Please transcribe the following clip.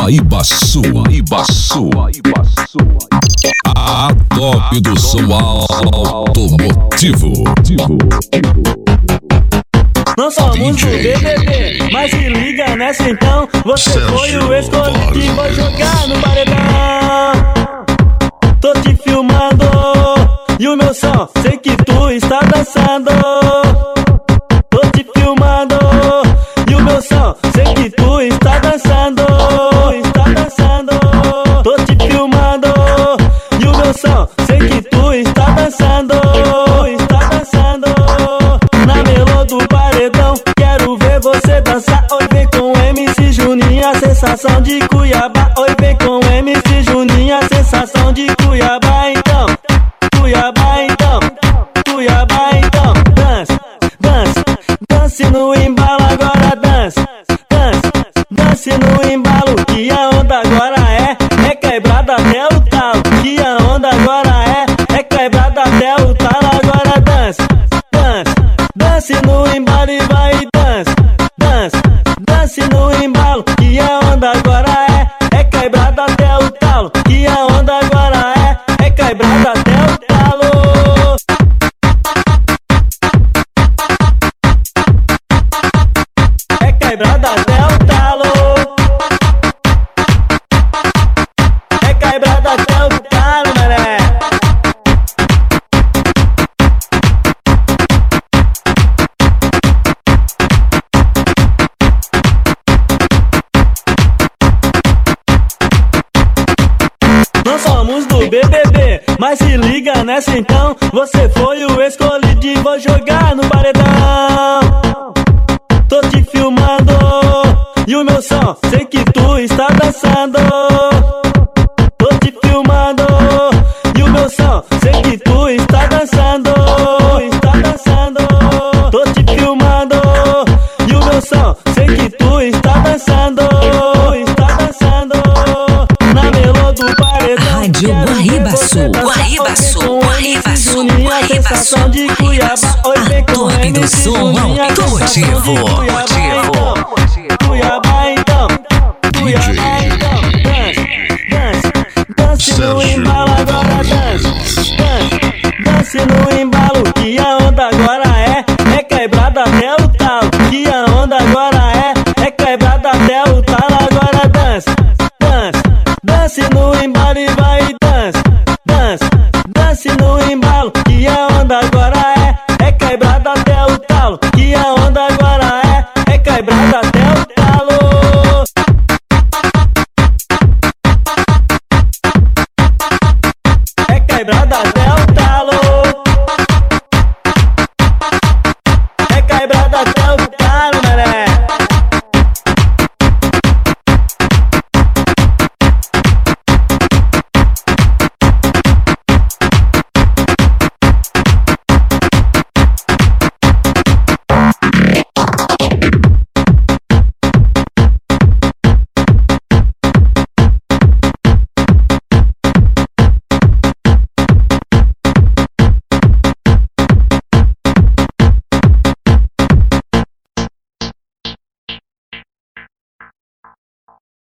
Guaíbaçu, a top do som automotivo. Não somos do BBB, mas se liga nessa então. Você foi o escolhido, vou jogar no paredão. Tô te filmando e o meu som, sei que tu está dançando. Tô te filmando e o meu som, sei que tu está dançando. Tô te filmando e o meu som, sei que tu está dançando. Na melô do paredão, quero ver você dançar. Oi, vem com MC Juninho, a sensação de Cuiabá. Oi, vem com MC Juninho, a sensação de Cuiabá. Então, dance no embalo agora, dance no embalo, que a onda agora é quebrada até o talo, que a onda agora é quebrada até o talo, agora dance no embalo e vai dance no embalo, que a onda agora é quebrada até o talo, que a onda agora é quebrada até o talo. É quebrada até o talo. É quebrada até o talo, mané. Não somos do BBB, mas se liga nessa então. Você foi o escolhido e vou jogar no paredão. Tô te filmando e o meu som, sei que tu está dançando. Tô te filmando e o meu som, sei que tu está dançando. Tô te filmando e o meu som, sei que tu está dançando. Na melô do paredão, Rádio Guaíbaçu, a sensação de Cuiabá. Oi, vem com a top do som MC Juninho, a sensação de automotivo. Cuiabá.